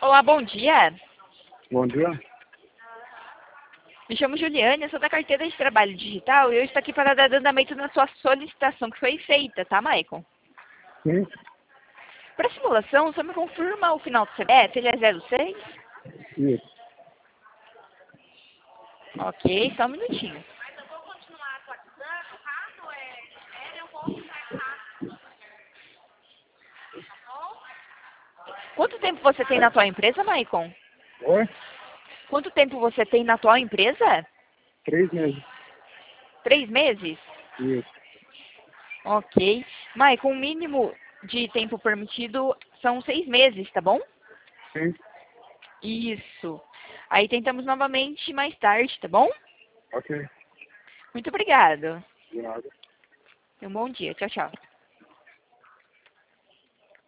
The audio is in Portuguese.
Olá, bom dia. Bom dia. Me chamo Juliane, eu sou da carteira de trabalho digital e eu estou aqui para dar andamento na sua solicitação que foi feita, tá, Maicon? Sim, Para simulação, só me confirma o final do CPF, ele é 06? isso. Ok, só um minutinho. Quanto tempo você tem na tua empresa, Maicon? Oi? Quanto tempo você tem na tua empresa? 3 meses. 3 meses? Isso. Ok. Maicon, o mínimo de tempo permitido são 6 meses, tá bom? Sim, Isso. Aí tentamos novamente mais tarde, tá bom? ok. Muito obrigado. De nada. Tenha um bom dia. Tchau, tchau.